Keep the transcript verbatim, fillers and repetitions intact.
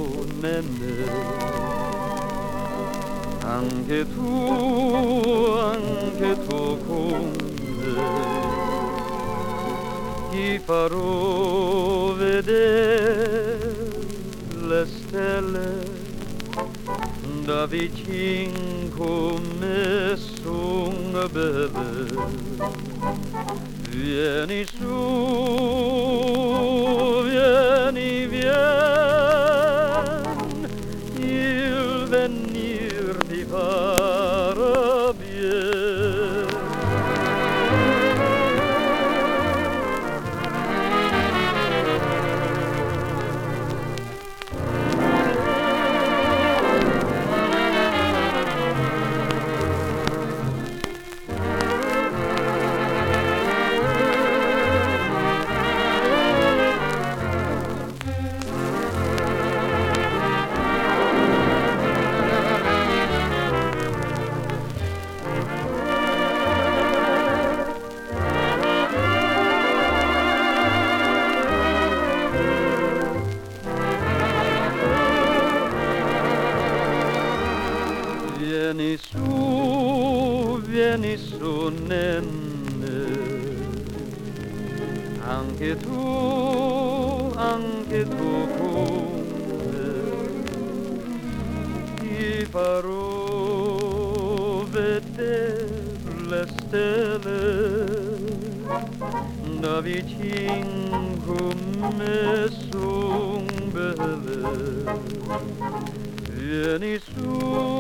nenne, anche tu, anche tu con me, ti farò vedere le stelle da vicin come son belle. Vieni su, vieni, vien, il venir ti farà bien. Vieni su, vieni su nenne, anche tu, anche tu con me, ti farò vedere le stelle da vicin come son belle. Vieni su,